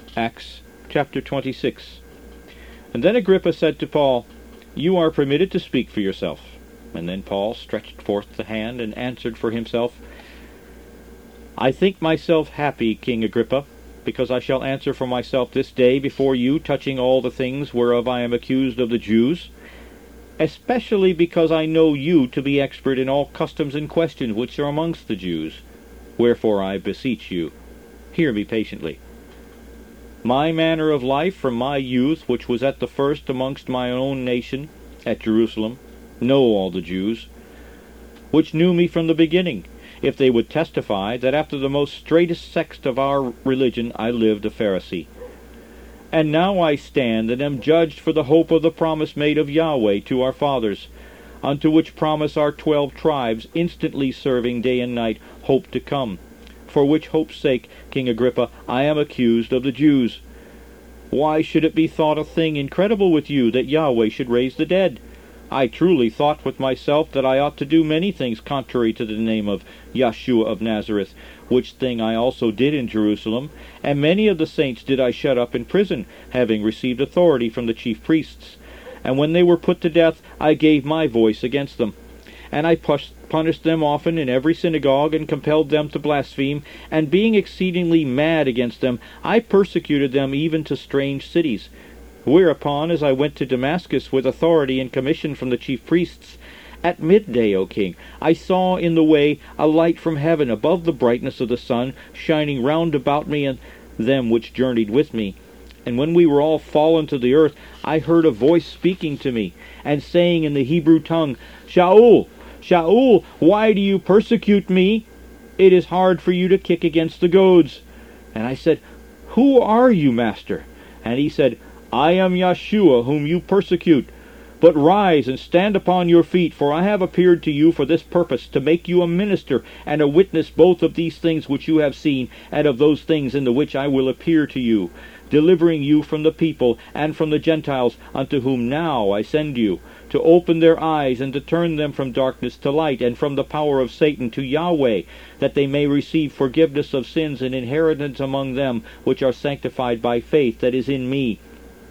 Acts chapter 26. And then Agrippa said to Paul, "You are permitted to speak for yourself." And then Paul stretched forth the hand and answered for himself, "I think myself happy, King Agrippa, because I shall answer for myself this day before you touching all the things whereof I am accused of the Jews, especially because I know you to be expert in all customs and questions which are amongst the Jews. Wherefore I beseech you, hear me patiently. My manner of life from my youth, which was at the first amongst my own nation, at Jerusalem, know all the Jews, which knew me from the beginning, if they would testify that after the most straitest sect of our religion I lived a Pharisee. And now I stand and am judged for the hope of the promise made of Yahweh to our fathers, unto which promise our 12 tribes, instantly serving day and night, hope to come. For which hope's sake, King Agrippa, I am accused of the Jews. Why should it be thought a thing incredible with you that Yahweh should raise the dead? I truly thought with myself that I ought to do many things contrary to the name of Yeshua of Nazareth, which thing I also did in Jerusalem, and many of the saints did I shut up in prison, having received authority from the chief priests. And when they were put to death, I gave my voice against them. And I punished them often in every synagogue, and compelled them to blaspheme, and being exceedingly mad against them, I persecuted them even to strange cities. Whereupon, as I went to Damascus with authority and commission from the chief priests, at midday, O king, I saw in the way a light from heaven above the brightness of the sun, shining round about me and them which journeyed with me. And when we were all fallen to the earth, I heard a voice speaking to me, and saying in the Hebrew tongue, Shaul, Shaul, why do you persecute me? It is hard for you to kick against the goads. And I said, Who are you, Master? And he said, I am Yeshua, whom you persecute. But rise and stand upon your feet, for I have appeared to you for this purpose, to make you a minister and a witness both of these things which you have seen, and of those things in the which I will appear to you, delivering you from the people and from the Gentiles, unto whom now I send you, to open their eyes and to turn them from darkness to light, and from the power of Satan to Yahweh, that they may receive forgiveness of sins and inheritance among them which are sanctified by faith that is in me.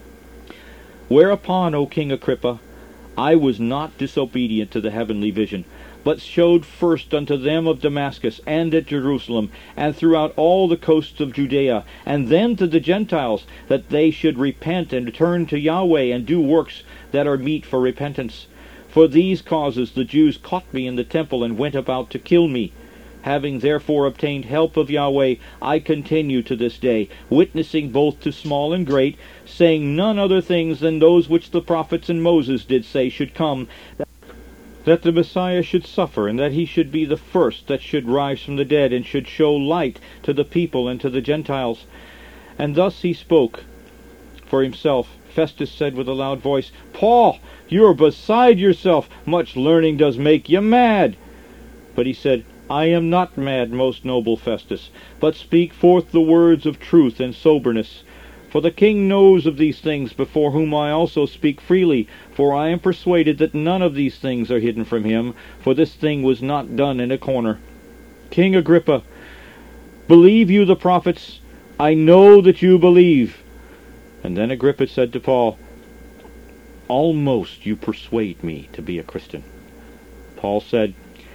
Whereupon, O King Agrippa, I was not disobedient to the heavenly vision, but showed first unto them of Damascus and at Jerusalem, and throughout all the coasts of Judea, and then to the Gentiles, that they should repent and turn to Yahweh, and do works that are meet for repentance. For these causes the Jews caught me in the temple, and went about to kill me. Having therefore obtained help of Yahweh, I continue to this day, witnessing both to small and great, saying none other things than those which the prophets and Moses did say should come, that the Messiah should suffer, and that he should be the first that should rise from the dead, and should show light to the people and to the Gentiles. And thus he spoke for himself. Festus said with a loud voice, Paul, you are beside yourself. Much learning does make you mad. But he said, I am not mad, most noble Festus, but speak forth the words of truth and soberness. For the king knows of these things, before whom I also speak freely, for I am persuaded that none of these things are hidden from him, for this thing was not done in a corner. King Agrippa, believe you the prophets? I know that you believe. And then Agrippa said to Paul, Almost you persuade me to be a Christian. Paul said,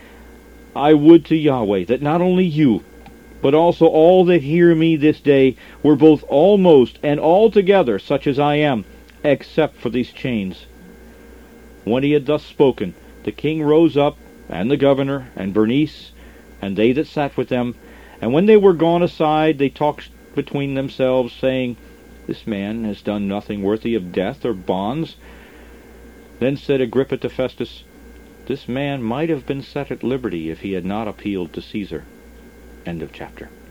I would to Yahweh that not only you, but also all that hear me this day were both almost and altogether such as I am, except for these chains. When he had thus spoken, the king rose up, and the governor, and Bernice, and they that sat with them. And when they were gone aside, they talked between themselves, saying, This man has done nothing worthy of death or bonds. Then said Agrippa to Festus, This man might have been set at liberty if he had not appealed to Caesar. End of chapter.